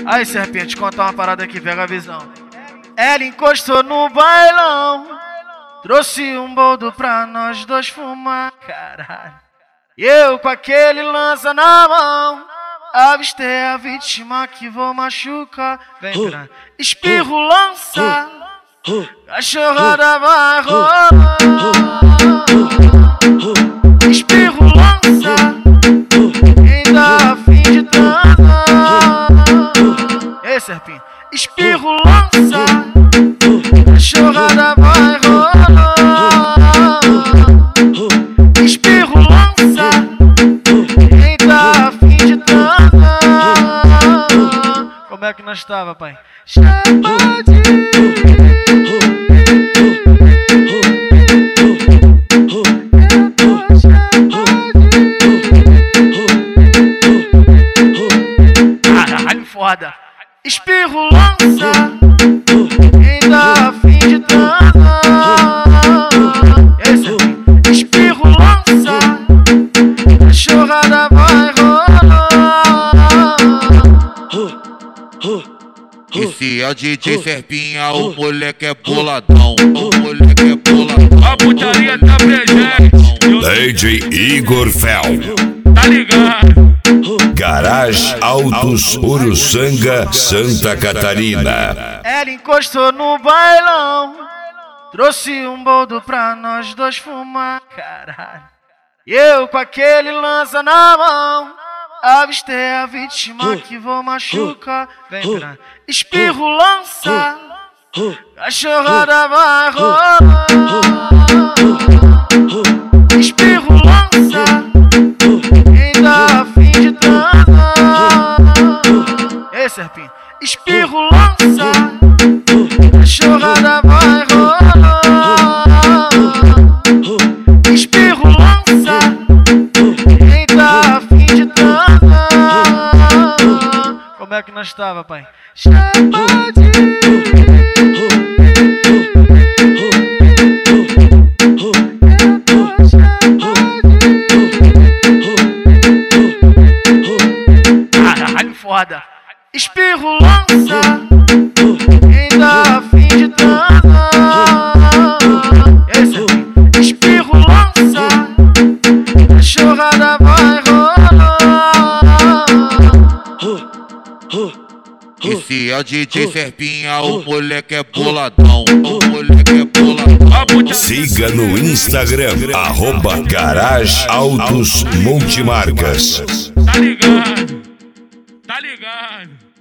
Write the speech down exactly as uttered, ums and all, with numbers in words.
Aí, Serpinha, te contar uma parada aqui, pega a visão. Ela encostou no bailão, trouxe um boldo pra nós dois fumar, caralho. E eu com aquele lança na mão, avistei a vítima que vou machucar. Vem pra espirro, lança, cachorrada vai rolar. Espirro, lança, quem tá afim de transar. Ei, Serpinha, espirro, lança, cachorrada vai rolar. Espirro, lança, quem tá afim de transar. Como é que nós tava, pai? Chapadinho. Caralho, foda. Espirro, lança, quem tá afim de transar. Esse espirro, lança, cachorrada vai rolar. E se é D J Serpinha, o moleque é boladão. O moleque é boladão. A putaria tá presente. D J Igor Fel. Tá ligado? Garage Autos Uruçanga, Santa Catarina. Ela encostou no bailão, trouxe um boldo pra nós dois fumar, caralho. E eu com aquele lança na mão, avistei a vítima que vou machucar. Vem pra espirro, lança, cachorrada vai rolar. Espirro, lança, quem tá afim de transar. Ei, Serpinha, espirro, lança, cachorrada vai rolar. Espirro, lança, quem tá afim de transar. Como é que nós tava, pai? Chapadinho. Caralho, foda. Espirro, lança, quem tá afim de transar. Esse espirro, lança, cachorrada vai rolar. E se é D J Serpinha, o moleque é boladão. O moleque é boladão. Siga no Instagram, arroba Garage Autos Multimarcas. Tá ligado? Tá ligado?